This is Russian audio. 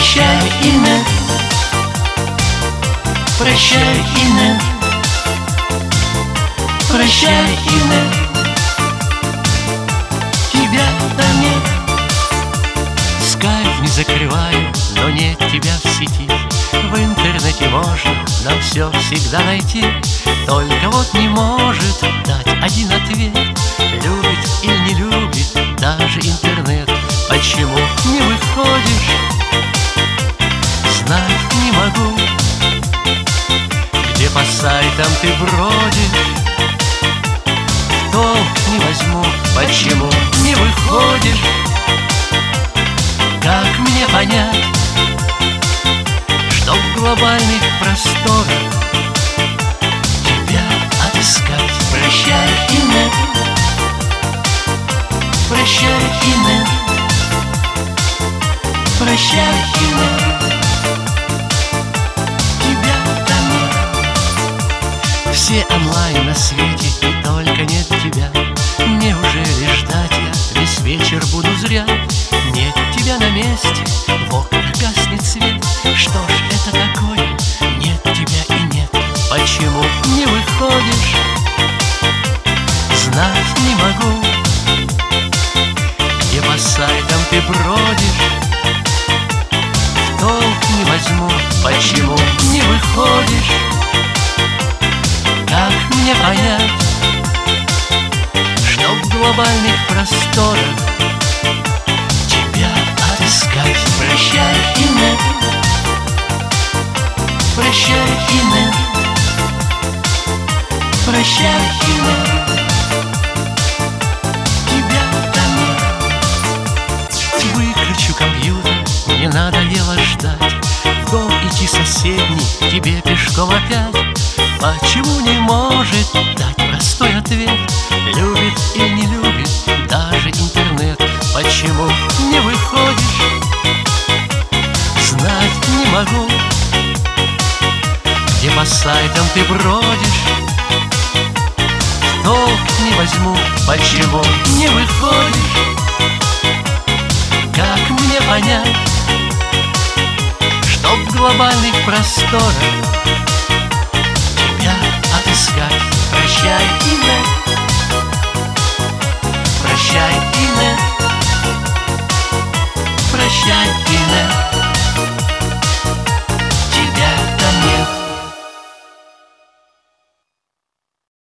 Прощай, Инет, прощай, Инет, прощай, Инет, тебя-то нет. Скайп не закрываю, но нет тебя в сети. В интернете можно нам все всегда найти. Только вот не может дать один ответ. Любит или не любит даже интернет. Почему не выходишь? Знать не могу. Где по сайтам ты бродишь? В толк не возьму. Почему не выходишь? Как мне понять, что в глобальных просторах тебя отыскать? Прощай, Инет, прощай, Инет, прощай, Инет, тебя-то нет. Все онлайн на свете, и только нет тебя. Неужели ждать я весь вечер буду зря? Нет тебя на месте, в окнах гаснет свет. Что ж это такое? Нет тебя и нет. Почему не выходишь? Знать не могу. Где по сайтам ты бродишь? В толк не возьму. Почему не выходишь? Как мне понять, что в глобальных просторах тебя отыскать? Прощай, Инет, прощай, Инет, прощай, Инет, тебя-то нет. Выключу компьютер, не надоело ждать. В дом идти соседний, тебе пешком опять. Почему не может дать простой ответ? Любит или не любит даже интернет. Почему не выходишь? Знать не могу. Где по сайтам ты бродишь? В толк не возьму. Почему не выходишь? Как мне понять, что в глобальных просторах тебя отыскать? Прощай, Инет, прощай, Инет, прощай, Инет,